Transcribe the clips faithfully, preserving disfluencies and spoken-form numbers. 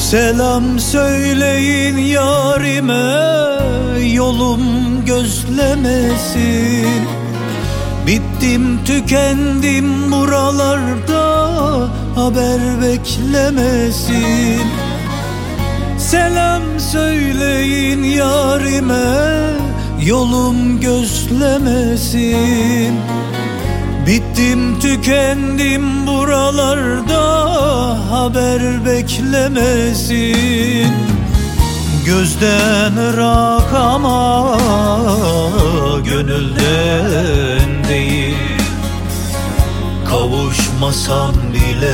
Selam söyleyin yarime, yolum gözlemesin. Bittim tükendim buralarda, haber beklemesin. Selam söyleyin yarime, yolum gözlemesin. Bittim tükendim buralarda, haber beklemesin. Gözden ırak ama gönülden değil. Kavuşmasam bile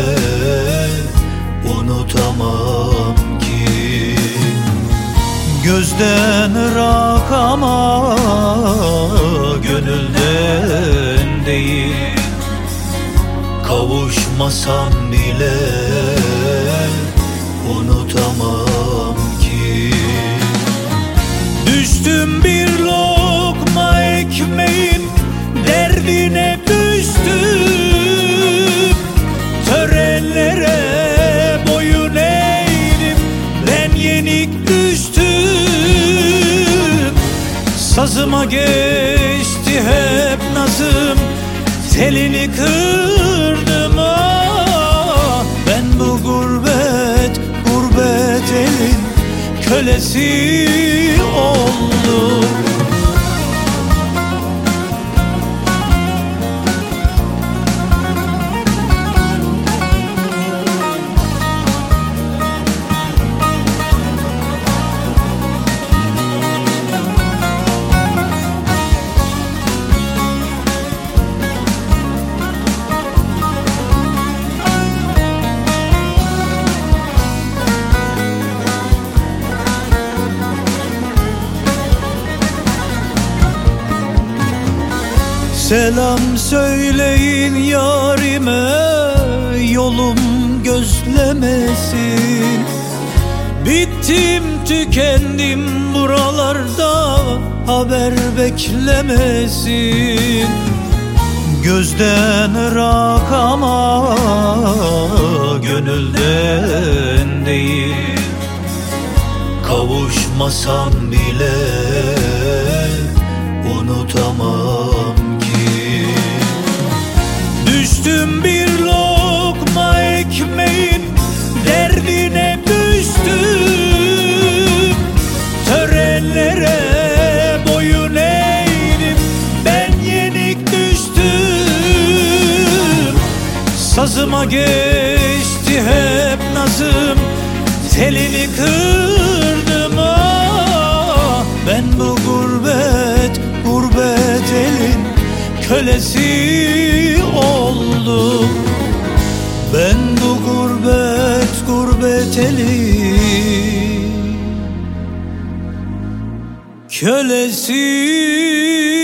unutamam ki. Gözden ırak ama gönülden değil. Kavuşmasam bile unutamam ki. Düştüm bir lokma ekmeğin derdine düştüm. Törenlere boyun eğdim, ben yenik düştüm. Sazıma geçti hep nazım, telini kırdım ah. Ben bu gurbet, gurbet elin kölesi oldum. Selam söyleyin yarime, yolum gözlemesin. Bittim tükendim buralarda, haber beklemesin. Gözden ırak ama gönülden değil. Kavuşmasam bile unutamam ki. Düştüm bir lokma ekmeğin derdine düştüm. Törenlere boyun eğdim, ben yenik düştüm. Sazıma geçti hep nazım, telini kırdım ah. Ben bu gurbet, gurbet elin kölesi oldum. Ben bu gurbet, gurbet elin kölesi